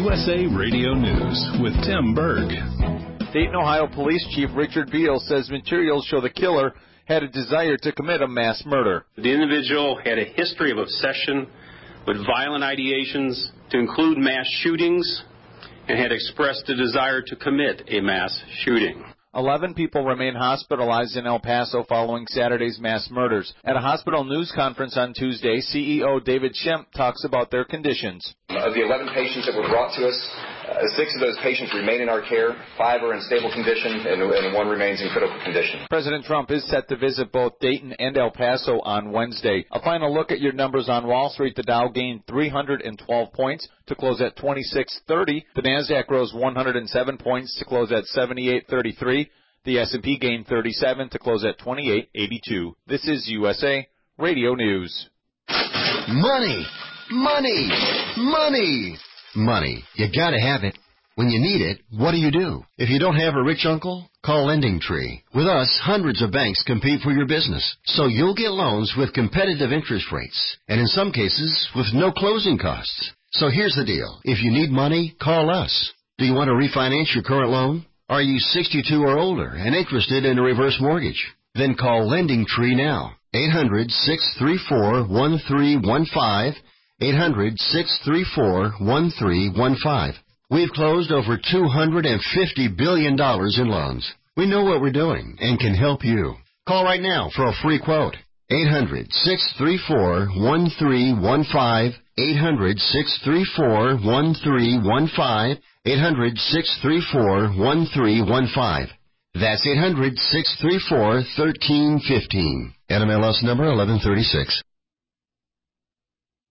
USA Radio News with Tim Berg. Dayton, Ohio Police Chief Richard Beal says materials show the killer had a desire to commit a mass murder. The individual had a history of obsession with violent ideations to include mass shootings and had expressed a desire to commit a mass shooting. 11 people remain hospitalized in El Paso following Saturday's mass murders. At a hospital news conference on Tuesday, CEO David Shemp talks about their conditions. Of the 11 patients that were brought to us, 6 of those patients remain in our care, 5 are in stable condition, and 1 remains in critical condition. President Trump is set to visit both Dayton and El Paso on Wednesday. A final look at your numbers on Wall Street. The Dow gained 312 points to close at 2630. The Nasdaq rose 107 points to close at 7833. The S&P gained 37 to close at 2882. This is USA Radio News. Money, money, money. Money. You gotta have it. When you need it, what do? If you don't have a rich uncle, call LendingTree. With us, hundreds of banks compete for your business, so you'll get loans with competitive interest rates, and in some cases, with no closing costs. So here's the deal. If you need money, call us. Do you want to refinance your current loan? Are you 62 or older and interested in a reverse mortgage? Then call LendingTree now. 800-634-1315. 800-634-1315. We've closed over $250 billion in loans. We know what we're doing and can help you. Call right now for a free quote. 800-634-1315. 800-634-1315. 800-634-1315. That's 800-634-1315. NMLS number 1136.